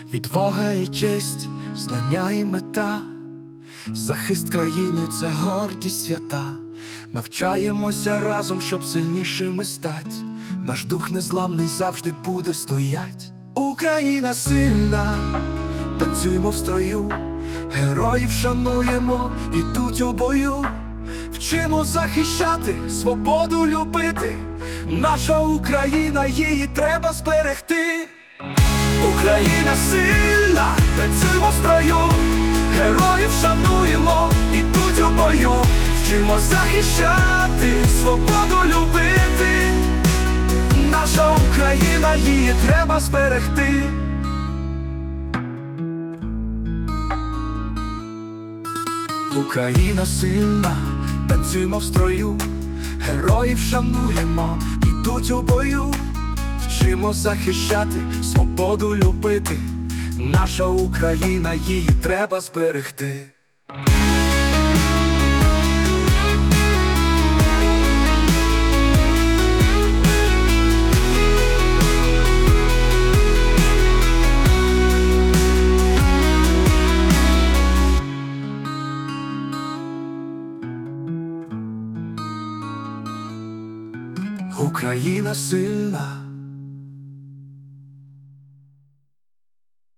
Відвага і честь, знання і мета, захист країни — це гордість свята. Навчаємося разом, щоб сильнішими стать. Наш дух незламний завжди буде стоять. Україна сильна, танцюємо в строю, героїв шануємо, ідуть у бою. Вчимо захищати, свободу любити. Наша Україна, її треба зберегти. Україна сильна, танцюємо в строю, героїв шануємо, ідуть у бою. Вчимо захищати, свободу любити. Наша Україна, її треба зберегти. Україна сильна, танцюємо в строю, героїв шануємо, ідуть у бою. Вчимо захищати, свободу любити. Наша Україна, її треба зберегти. Україна сильна,